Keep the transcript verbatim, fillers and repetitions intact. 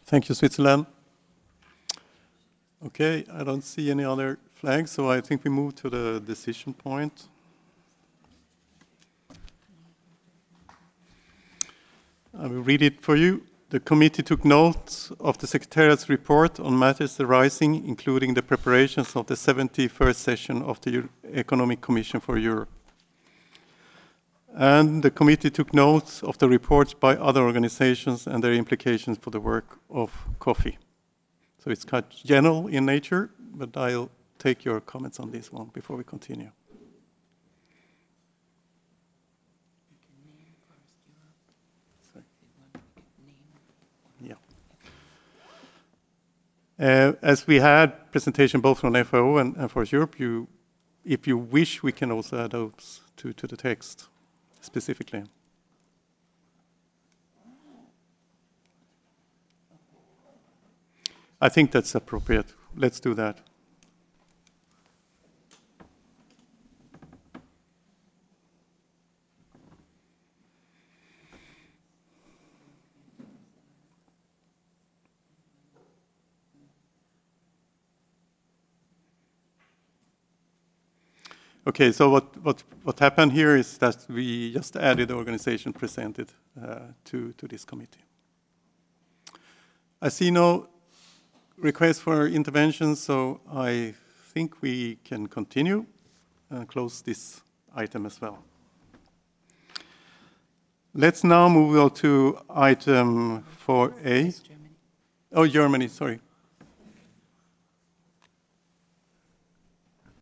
Thank you, Switzerland. Okay, I don't see any other flags, so I think we move to the decision point. I will read it for you. The committee took note of the Secretariat's report on matters arising, including the preparations of the seventy-first session of the Economic Commission for Europe. And the committee took note of the reports by other organizations and their implications for the work of COFI. So it's quite general in nature, but I'll take your comments on this one before we continue. Sorry. Yeah. Uh, as we had presentation both from F A O and, and Forest Europe, you, if you wish, we can also add those to, to the text specifically. I think that's appropriate. Let's do that. Okay, so what, what, what happened here is that we just added the organization presented uh, to, to this committee. I see no request for intervention, so I think we can continue and close this item as well. Let's now move on to item four A. Germany. Oh, Germany, sorry.